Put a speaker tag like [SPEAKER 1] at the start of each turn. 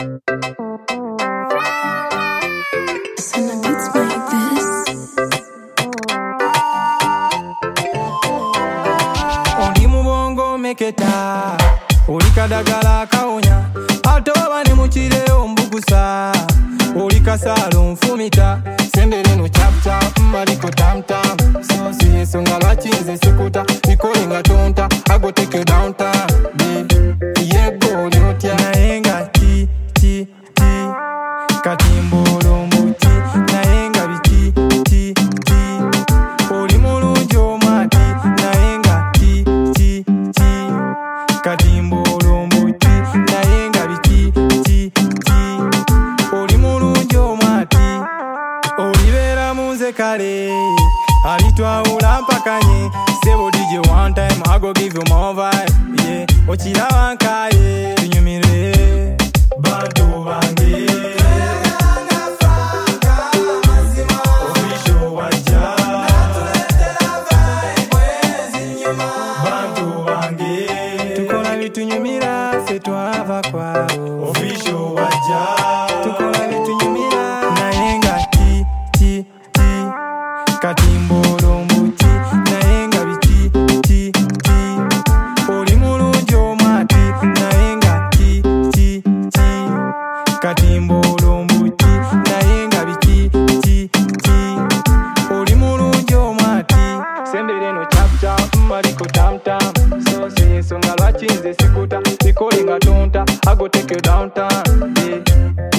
[SPEAKER 1] Oli mubongo meketa, oli kadagala kaonya, atoba ne mukire ombugusa, oli kasalo nfumita, sembere no chapta, maliko tamtam, so si esonga lwachinze sikuta, ikole nga tonta, I go take you downtown, babe, yego lyotya, naye nga ti, katimbolo mbuti, naye nga biti, oli mulungi omwati, naye nga ti, katimbolo mbuti, naye nga biti, oli mulungi omwati, olibera munze kale, alitwawula mpakanye, sebo DJ one time, I go give you more vibe, yeah, okiraba nkaye, tunyumire, bantu bange. Tunyumira se twava kwao official waja tukola bitunyumira naye nga ti katimbolo mbuti naye nga biti oli mulungi omwati naye nga ti katimbolo mbuti naye nga biti oli mulungi omwati sembere no chapta maliko tamtam so si songa lwachinze sikuta ikole nga tonta I go take you downtown, yeah.